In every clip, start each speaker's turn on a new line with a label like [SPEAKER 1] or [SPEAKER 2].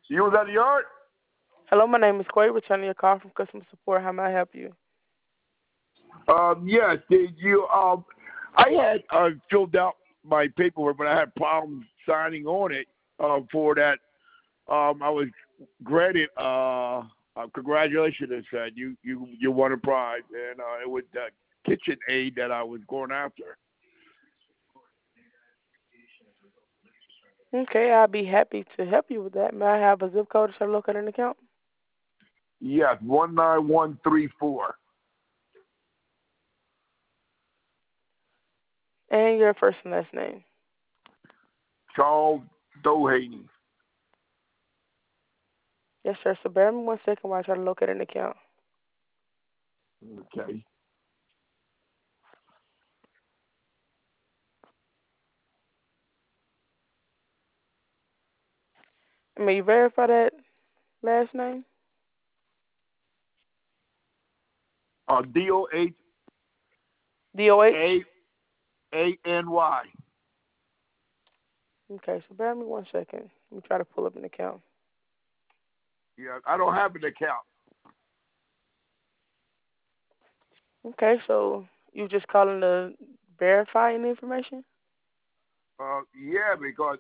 [SPEAKER 1] You was at the yard?
[SPEAKER 2] Hello, my name is Quay, returning your call from customer support. How may I help you?
[SPEAKER 1] Yes. Did you? I had filled out my paperwork, but I had problems signing on it. For that, I was granted. Congratulations, it said you won a prize, and it was the kitchen aid that I was going after.
[SPEAKER 2] Okay, I'll be happy to help you with that. May I have a zip code to look at an account?
[SPEAKER 1] Yes, 19134.
[SPEAKER 2] And your first and last name.
[SPEAKER 1] Charles Doheny.
[SPEAKER 2] Yes, sir. So bear with me 1 second while I try to locate an account.
[SPEAKER 1] Okay.
[SPEAKER 2] May you verify that last name?
[SPEAKER 1] DOHANY.
[SPEAKER 2] DOH? Okay, so bear with me 1 second. Let me try to pull up an account.
[SPEAKER 1] Yeah, I don't have an account.
[SPEAKER 2] Okay, so you just calling to verify any information?
[SPEAKER 1] Yeah, because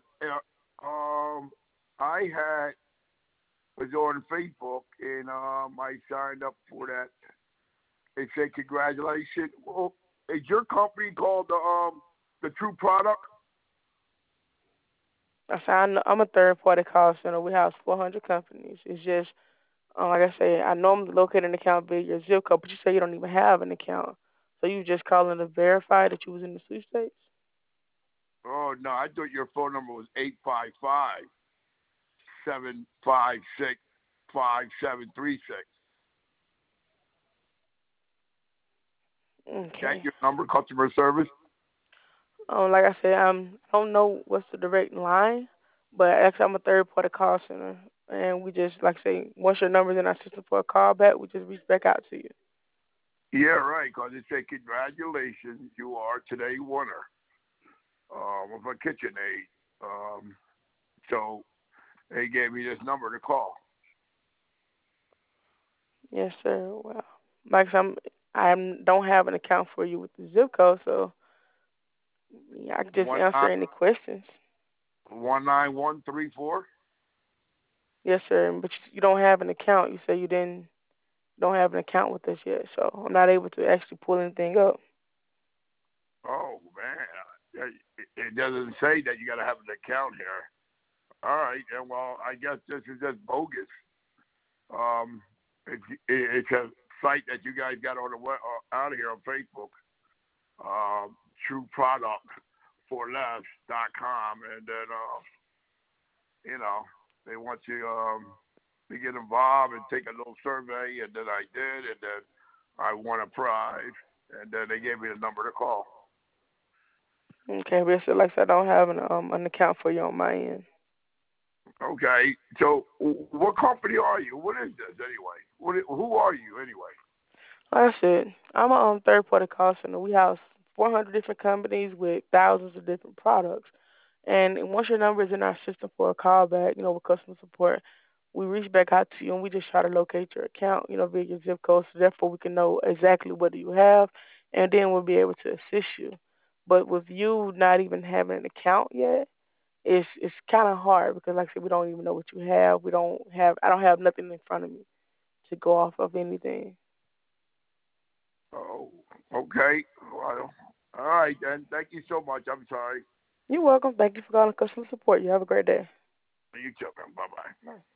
[SPEAKER 1] I had was on Facebook and I signed up for that. They said congratulations. Well, is your company called the True Product?
[SPEAKER 2] I said I'm a third party call center. We house 400 companies. It's just, like I say, I normally locate an account via your zip code, but you say you don't even have an account. So you just calling to verify that you was in the sweepstakes?
[SPEAKER 1] Oh no, I thought your phone number was 855-756-5736. That
[SPEAKER 2] Okay.
[SPEAKER 1] your number, customer service?
[SPEAKER 2] Like I said, I don't know what's the direct line, but actually I'm a third party call center, and we just like I say, once your number's in our system for a call back, we just reach back out to you.
[SPEAKER 1] Yeah, right. Because it said congratulations, you are today winner of a KitchenAid. So they gave me this number to call.
[SPEAKER 2] Yes, sir. Well, like I said, I don't have an account for you with the zip code, so yeah, I can just
[SPEAKER 1] One
[SPEAKER 2] answer
[SPEAKER 1] nine
[SPEAKER 2] any questions.
[SPEAKER 1] 19134.
[SPEAKER 2] Yes, sir. But you don't have an account. You say you didn't don't have an account with us yet, so I'm not able to actually pull anything up.
[SPEAKER 1] Oh man, it doesn't say that you got to have an account here. All right, and well, I guess this is just bogus. Um, it's a site that you guys got on the out here on Facebook. True Product for Less.com, and then you know they want you to get involved and take a little survey, and then I did, and then I won a prize, and then they gave me the number to call.
[SPEAKER 2] Okay, but so like I said, I don't have an account for you on my end.
[SPEAKER 1] Okay, so what company are you? What is this anyway? Who are you anyway?
[SPEAKER 2] Like I said, I'm a third party call center. We house 400 different companies with thousands of different products. And once your number is in our system for a callback, with customer support, we reach back out to you and we just try to locate your account, via your zip code. So therefore, we can know exactly what do you have, and then we'll be able to assist you. But with you not even having an account yet, it's kind of hard because, like I said, we don't even know what you have. I don't have nothing in front of me to go off of anything.
[SPEAKER 1] Oh, okay. Well, all right then. Thank you so much. I'm sorry.
[SPEAKER 2] You're welcome. Thank you for calling customer support. You have a great day.
[SPEAKER 1] You too, man. Bye bye.
[SPEAKER 2] Bye.